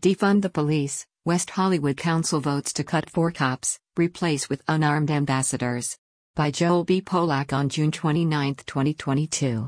Defund the police. West Hollywood Council votes to cut 4 cops, replace with unarmed ambassadors. By Joel B. Polak on June 29, 2022.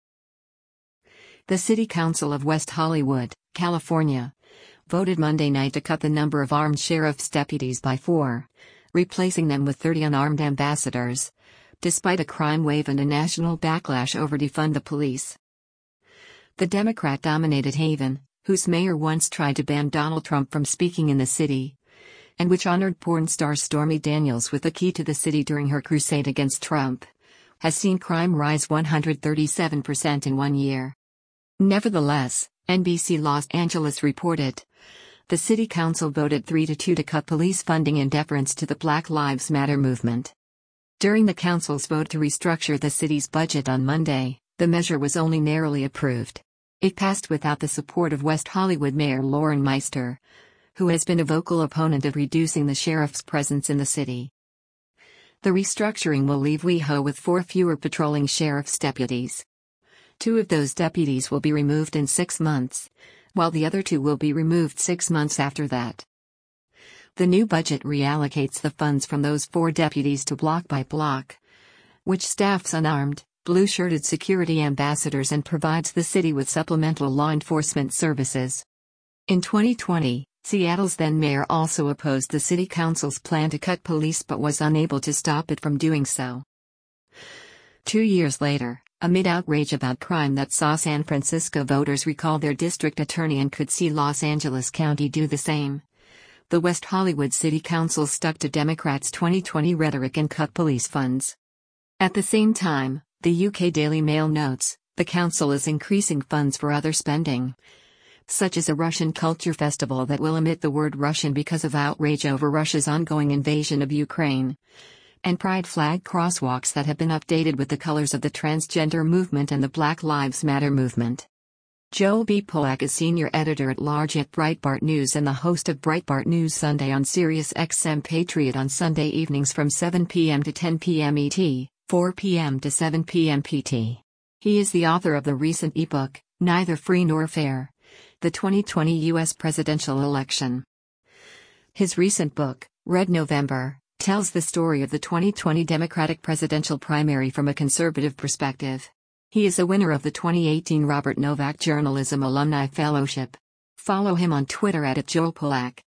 The City Council of West Hollywood, California, voted Monday night to cut the number of armed sheriff's deputies by 4, replacing them with 30 unarmed ambassadors, despite a crime wave and a national backlash over defund the police. The Democrat-dominated Haven, whose mayor once tried to ban Donald Trump from speaking in the city, and which honored porn star Stormy Daniels with the key to the city during her crusade against Trump, has seen crime rise 137% in 1 year. Nevertheless, NBC Los Angeles reported, the city council voted 3-2 to cut police funding in deference to the Black Lives Matter movement. During the council's vote to restructure the city's budget on Monday, the measure was only narrowly approved. It passed without the support of West Hollywood Mayor Lauren Meister, who has been a vocal opponent of reducing the sheriff's presence in the city. The restructuring will leave WeHo with 4 fewer patrolling sheriff's deputies. 2 of those deputies will be removed in 6 months, while the other 2 will be removed 6 months after that. The new budget reallocates the funds from those 4 deputies to Block by Block, which staffs unarmed, blue-shirted security ambassadors and provides the city with supplemental law enforcement services. In 2020, Seattle's then-mayor also opposed the city council's plan to cut police but was unable to stop it from doing so. 2 years later, amid outrage about crime that saw San Francisco voters recall their district attorney and could see Los Angeles County do the same, the West Hollywood City Council stuck to Democrats' 2020 rhetoric and cut police funds. At the same time, the UK Daily Mail notes, the council is increasing funds for other spending, such as a Russian culture festival that will omit the word Russian because of outrage over Russia's ongoing invasion of Ukraine, and pride flag crosswalks that have been updated with the colors of the transgender movement and the Black Lives Matter movement. Joel B. Polak is senior editor-at-large at Breitbart News and the host of Breitbart News Sunday on Sirius XM Patriot on Sunday evenings from 7 p.m. to 10 p.m. ET, 4 p.m. to 7 p.m. PT. He is the author of the recent ebook, Neither Free Nor Fair: The 2020 U.S. Presidential Election. His recent book, Red November, tells the story of the 2020 Democratic presidential primary from a conservative perspective. He is a winner of the 2018 Robert Novak Journalism Alumni Fellowship. Follow him on Twitter @JoelPolak.